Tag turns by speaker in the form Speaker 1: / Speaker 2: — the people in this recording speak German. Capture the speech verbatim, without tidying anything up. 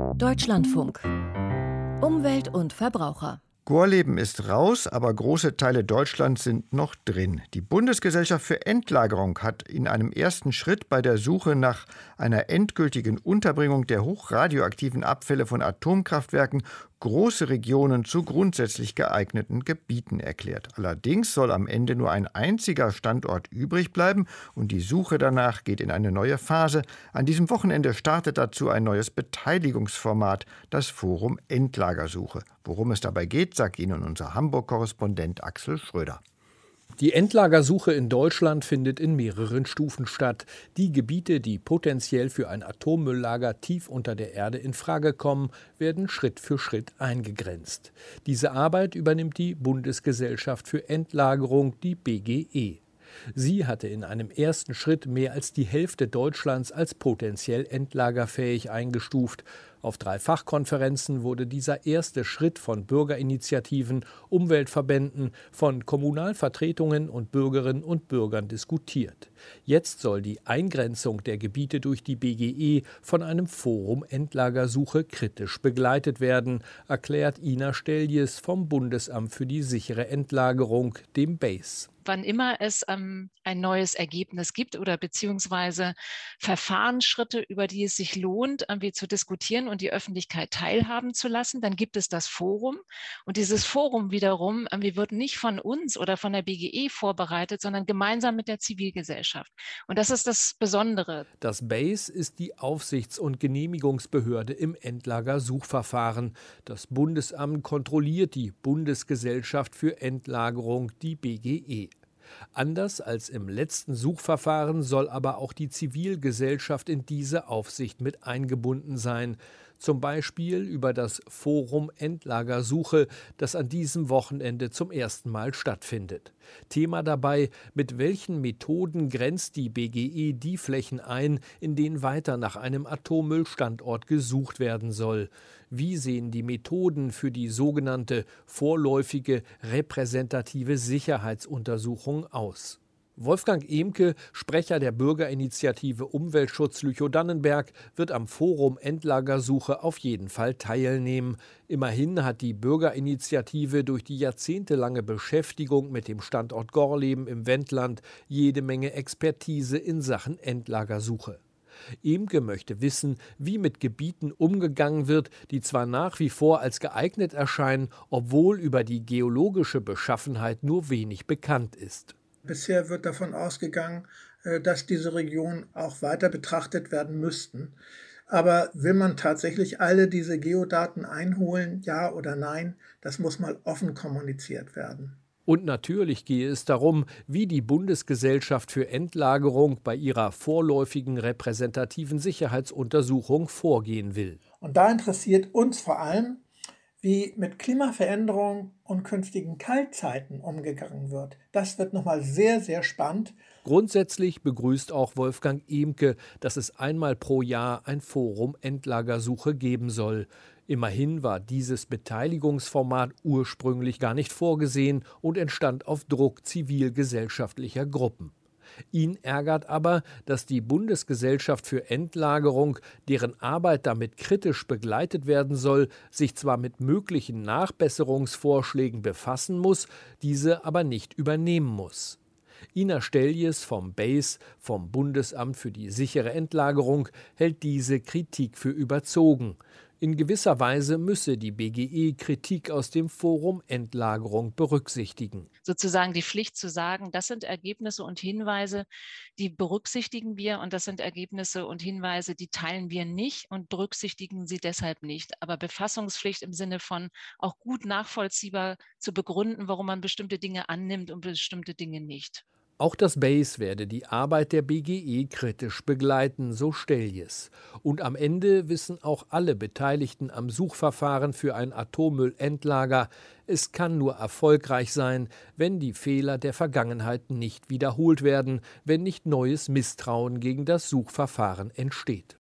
Speaker 1: Deutschlandfunk. Umwelt und Verbraucher.
Speaker 2: Gorleben ist raus, aber große Teile Deutschlands sind noch drin. Die Bundesgesellschaft für Endlagerung hat in einem ersten Schritt bei der Suche nach einer endgültigen Unterbringung der hochradioaktiven Abfälle von Atomkraftwerken große Regionen zu grundsätzlich geeigneten Gebieten erklärt. Allerdings soll am Ende nur ein einziger Standort übrig bleiben und die Suche danach geht in eine neue Phase. An diesem Wochenende startet dazu ein neues Beteiligungsformat, das Forum Endlagersuche. Worum es dabei geht, sagt Ihnen unser Hamburg-Korrespondent Axel Schröder.
Speaker 3: Die Endlagersuche in Deutschland findet in mehreren Stufen statt. Die Gebiete, die potenziell für ein Atommülllager tief unter der Erde in Frage kommen, werden Schritt für Schritt eingegrenzt. Diese Arbeit übernimmt die Bundesgesellschaft für Endlagerung, die B G E. Sie hatte in einem ersten Schritt mehr als die Hälfte Deutschlands als potenziell endlagerfähig eingestuft. Auf drei Fachkonferenzen wurde dieser erste Schritt von Bürgerinitiativen, Umweltverbänden, von Kommunalvertretungen und Bürgerinnen und Bürgern diskutiert. Jetzt soll die Eingrenzung der Gebiete durch die B G E von einem Forum Endlagersuche kritisch begleitet werden, erklärt Ina Steljes vom Bundesamt für die sichere Endlagerung, dem B A S E.
Speaker 4: Wann immer es ähm, ein neues Ergebnis gibt oder beziehungsweise Verfahrensschritte, über die es sich lohnt, irgendwie zu diskutieren und die Öffentlichkeit teilhaben zu lassen, dann gibt es das Forum. Und dieses Forum wiederum irgendwie wird nicht von uns oder von der B G E vorbereitet, sondern gemeinsam mit der Zivilgesellschaft. Und das ist das Besondere.
Speaker 3: Das B A S E ist die Aufsichts- und Genehmigungsbehörde im Endlagersuchverfahren. Das Bundesamt kontrolliert die Bundesgesellschaft für Endlagerung, die B G E. Anders als im letzten Suchverfahren soll aber auch die Zivilgesellschaft in diese Aufsicht mit eingebunden sein. Zum Beispiel über das Forum Endlagersuche, das an diesem Wochenende zum ersten Mal stattfindet. Thema dabei: Mit welchen Methoden grenzt die B G E die Flächen ein, in denen weiter nach einem Atommüllstandort gesucht werden soll? Wie sehen die Methoden für die sogenannte vorläufige repräsentative Sicherheitsuntersuchung aus? Wolfgang Ehmke, Sprecher der Bürgerinitiative Umweltschutz Lüchow-Dannenberg, wird am Forum Endlagersuche auf jeden Fall teilnehmen. Immerhin hat die Bürgerinitiative durch die jahrzehntelange Beschäftigung mit dem Standort Gorleben im Wendland jede Menge Expertise in Sachen Endlagersuche. Ehmke möchte wissen, wie mit Gebieten umgegangen wird, die zwar nach wie vor als geeignet erscheinen, obwohl über die geologische Beschaffenheit nur wenig bekannt ist.
Speaker 5: Bisher wird davon ausgegangen, dass diese Regionen auch weiter betrachtet werden müssten. Aber will man tatsächlich alle diese Geodaten einholen, ja oder nein, das muss mal offen kommuniziert werden.
Speaker 3: Und natürlich gehe es darum, wie die Bundesgesellschaft für Endlagerung bei ihrer vorläufigen repräsentativen Sicherheitsuntersuchung vorgehen will.
Speaker 5: Und da interessiert uns vor allem, wie mit Klimaveränderung und künftigen Kaltzeiten umgegangen wird. Das wird nochmal sehr, sehr spannend.
Speaker 3: Grundsätzlich begrüßt auch Wolfgang Ehmke, dass es einmal pro Jahr ein Forum Endlagersuche geben soll. Immerhin war dieses Beteiligungsformat ursprünglich gar nicht vorgesehen und entstand auf Druck zivilgesellschaftlicher Gruppen. Ihn ärgert aber, dass die Bundesgesellschaft für Endlagerung, deren Arbeit damit kritisch begleitet werden soll, sich zwar mit möglichen Nachbesserungsvorschlägen befassen muss, diese aber nicht übernehmen muss. Ina Steljes vom B A S E, vom Bundesamt für die sichere Endlagerung, hält diese Kritik für überzogen. In gewisser Weise müsse die B G E Kritik aus dem Forum Endlagerung berücksichtigen.
Speaker 4: Sozusagen die Pflicht zu sagen, das sind Ergebnisse und Hinweise, die berücksichtigen wir, und das sind Ergebnisse und Hinweise, die teilen wir nicht und berücksichtigen sie deshalb nicht. Aber Befassungspflicht im Sinne von auch gut nachvollziehbar zu begründen, warum man bestimmte Dinge annimmt und bestimmte Dinge nicht.
Speaker 3: Auch das B A S E werde die Arbeit der B G E kritisch begleiten, so Steljes. Und am Ende wissen auch alle Beteiligten am Suchverfahren für ein Atommüllendlager, es kann nur erfolgreich sein, wenn die Fehler der Vergangenheit nicht wiederholt werden, wenn nicht neues Misstrauen gegen das Suchverfahren entsteht.